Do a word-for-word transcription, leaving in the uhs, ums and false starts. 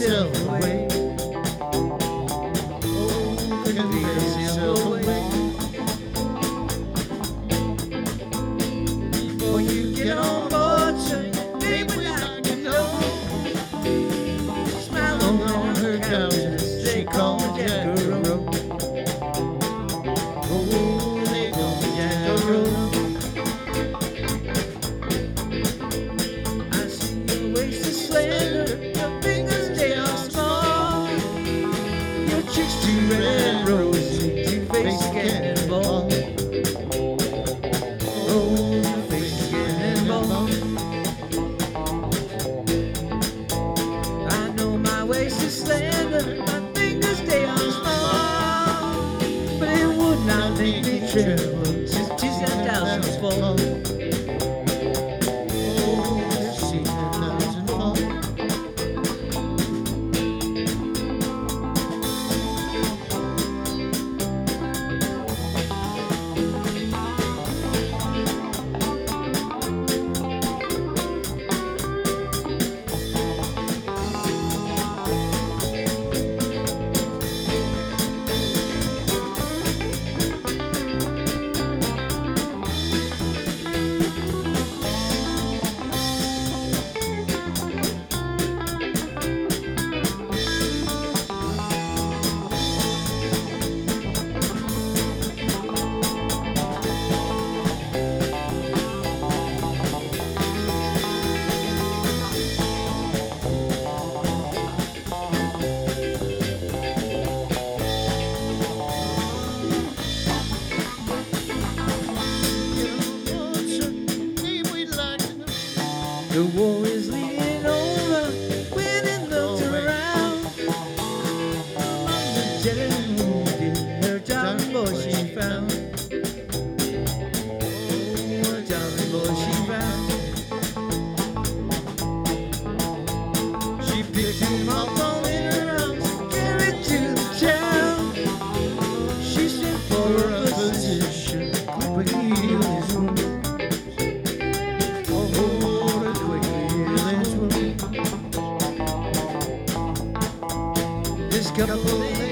yourself away. Oh, convince yourself away. Before you get on board, say, baby, I can know. Smiling on her couch as they call Jackaroo. Oh, they call Jackaroo. I see your waist is slender, your fingers they are small. Your cheeks too red and rosy, two face cannonball. Oh, your face cannonball. I know my waist is slender, my fingers they are small, but it would not make me tremble to tease that thousand fall. Oh, see that thousand fall. The war is leaning over when it looks around. The dead and wounded, her darling boy she found. Oh, her darling boy she found. She picked him up all in her arms, carried to the town. She sent for a physician, quickly healed his wound. This couple